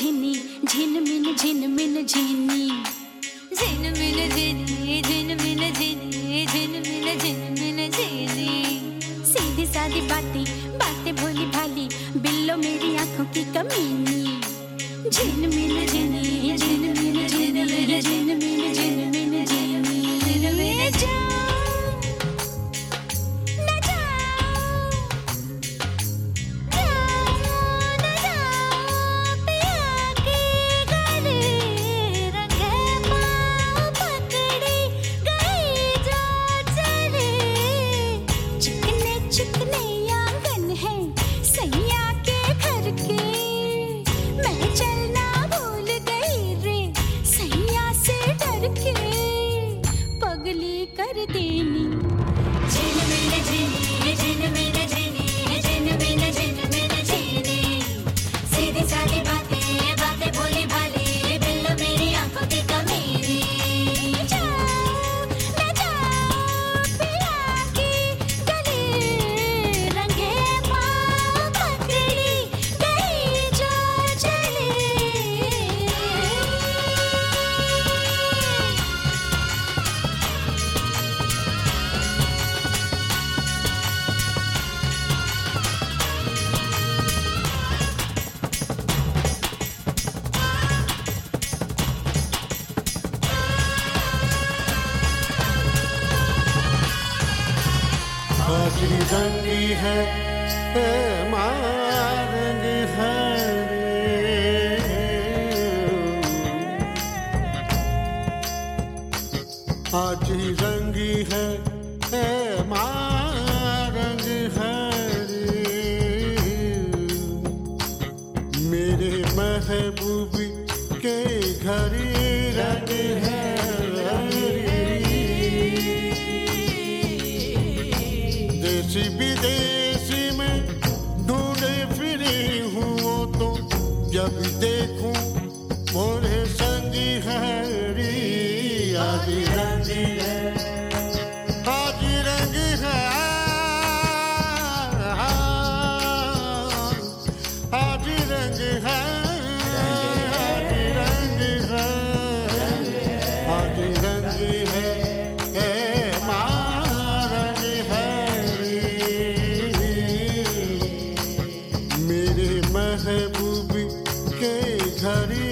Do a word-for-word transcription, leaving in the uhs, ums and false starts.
झिनी झिनमिन झिनमिन झिनी झिनमिन झिनी झिनमिन झिनी झिनमिन झिनमिन झिनी। सीधी सादी बातें बातें भोली भाली, बिल्लो मेरी आंखों की कमीनी। झिनमिन झिनी झिनमिन झिनी झिनमिन झिनमिन झिनी झिनमिन झिनी। आज रंगी है मारंग हरे, आज रंगी है मारंग हरे। मेरे महबूबी के घर रंग है विदेशी में ढूंढे फिरी हूँ वो तो, जब देखूं मोरे संगी हरी। आज रंगी है आज रंगी है आज रंग है आज रंग है आज रंगी है महबूबी के घर